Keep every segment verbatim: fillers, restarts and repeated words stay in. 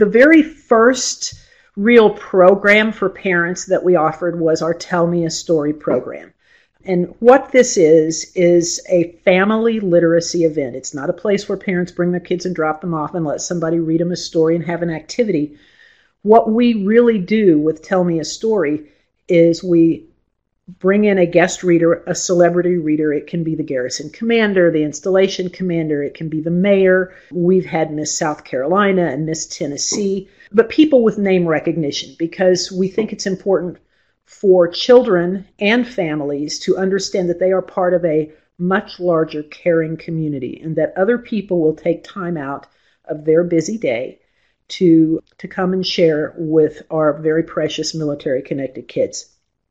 The very first real program for parents that we offered was our Tell Me a Story program. And what this is, is a family literacy event. It's not a place where parents bring their kids and drop them off and let somebody read them a story and have an activity. What we really do with Tell Me a Story is we bring in a guest reader, a celebrity reader. It can be the garrison commander, the installation commander. It can be the mayor. We've had Miss South Carolina and Miss Tennessee, but people with name recognition, because we think it's important for children and families to understand that they are part of a much larger caring community and that other people will take time out of their busy day to, to come and share with our very precious military-connected kids.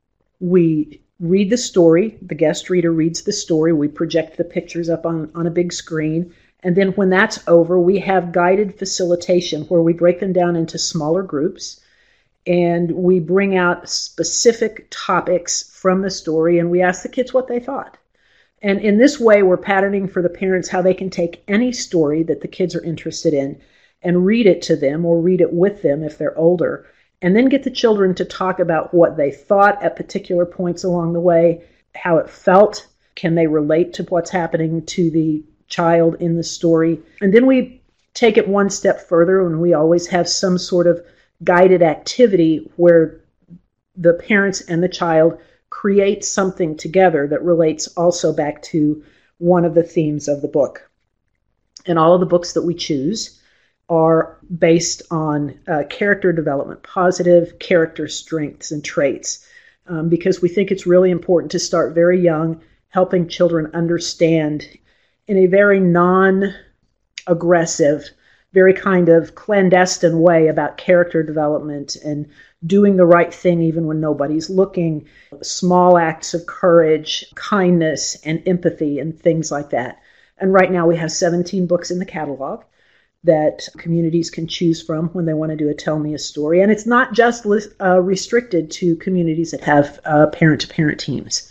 We read the story. The guest reader reads the story. We project the pictures up on, on a big screen. And then when that's over, we have guided facilitation where we break them down into smaller groups. And we bring out specific topics from the story, and we ask the kids what they thought. And in this way, we're patterning for the parents how they can take any story that the kids are interested in and read it to them or read it with them if they're older, and then get the children to talk about what they thought at particular points along the way, how it felt, can they relate to what's happening to the child in the story. And then we take it one step further, and we always have some sort of guided activity where the parents and the child create something together that relates also back to one of the themes of the book. And all of the books that we choose are based on uh, character development, positive character strengths and traits, um, because we think it's really important to start very young, helping children understand in a very non-aggressive, very kind of clandestine way about character development and doing the right thing even when nobody's looking, small acts of courage, kindness, and empathy, and things like that. And right now we have seventeen books in the catalog that communities can choose from when they want to do a Tell Me a Story. And it's not just uh, restricted to communities that have uh, parent-to-parent teams.